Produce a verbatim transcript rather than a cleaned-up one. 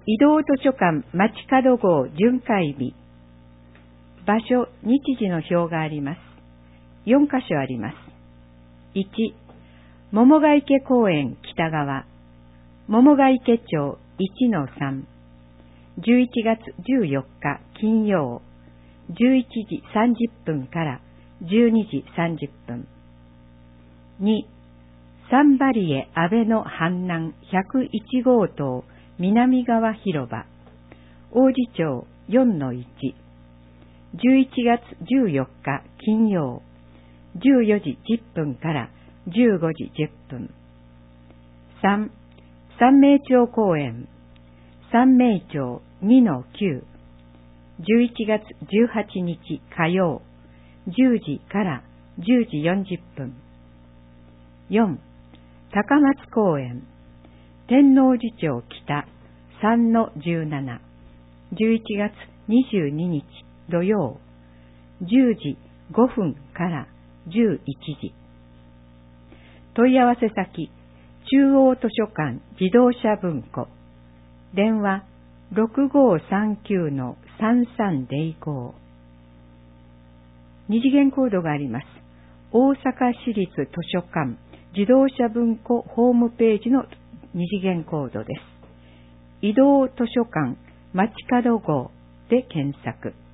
移動図書館街角号巡回日。場所、日時の表があります。よんかしょあります。いち、桃ヶ池公園北側、桃ヶ池町 いちのさん、じゅういちがつじゅうよっか金曜、じゅういちじさんじゅっぷんからじゅうにじさんじゅっぷん。に、サンバリエ阿部の阪南ひゃくいちごうとう南側広場、王子町 よんのいち、じゅういちがつじゅうよっか金曜、じゅうよじじゅっぷんからじゅうごじじゅっぷん。さん、三名町公園、三名町 にのきゅう、じゅういちがつじゅうはちにち火曜、じゅうじからじゅうじよんじゅっぷん。よん、高松公園、天王寺町北 さんのじゅうなな、じゅういちがつにじゅうににち土曜、じゅうじごふんからじゅういちじ。問い合わせ先、中央図書館自動車文庫、電話 ろくごーさんきゅうのさんさんぜろご。二次元コードがあります。大阪市立図書館自動車文庫ホームページの二次元コードです。移動図書館街角号で検索。